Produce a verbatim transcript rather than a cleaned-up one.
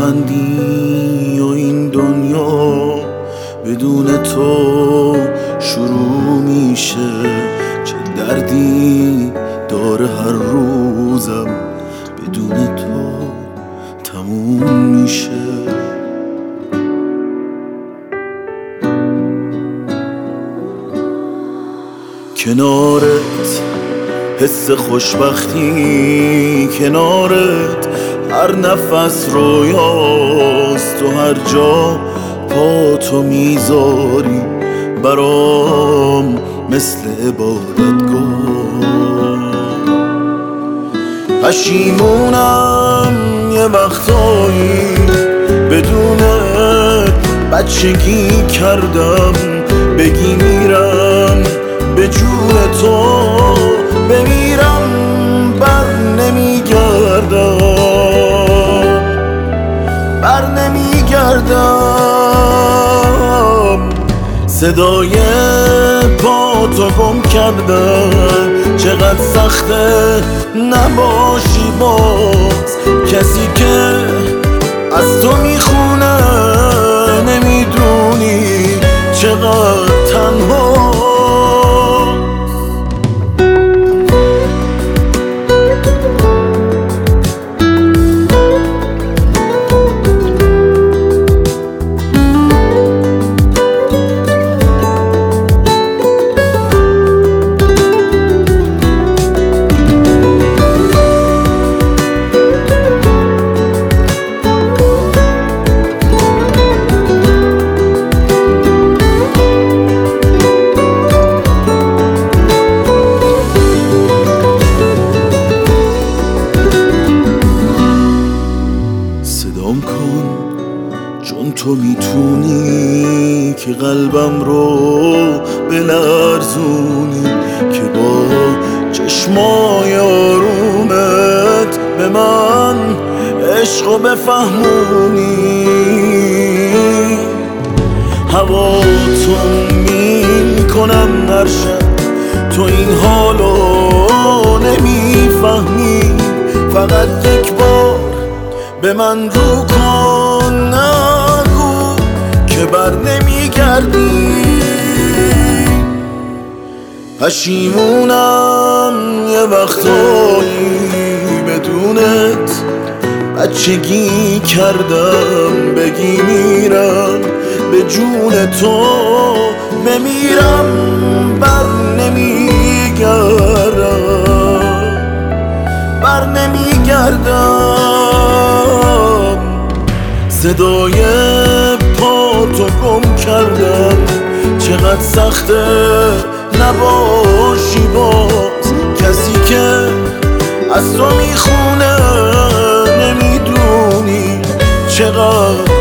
بلندی و این دنیا بدون تو شروع میشه. چه دردی داره هر روزم بدون تو تموم میشه. کنارت حس خوشبختی، کنارت هر نفس رویاست. تو هر جا پا تو میذاری برام مثل عبادتگاه. پشیمونم یه وقتایی بدون بچگی کردم، بگی میرم به جون تو بمیرم بر نمیگردم، بر نمیگردم. صدای پا تو گم کردم، چقدر سخته نباشی باز. کسی که از تو میخونه نمیدونی چقدر تنها. صدام کن چون تو میتونی که قلبم رو بلرزونی، که با چشمای آرومت به من عشقو بفهمونی. هواتون میکنم هر شب، تو این حالو نمیفهمی. فقط یک بار به من رو کن، نگو که بر نمیگردی. پشیمونم یه وقتایی بدونت بچگی کردم، بگی میرم به جون تو بمیرم بر نمیگردم، بر نمیگردم. صدای پا تو گم کردم، چقدر سخته نباشی باز. کسی که از تو میخونه نمیدونی چقدر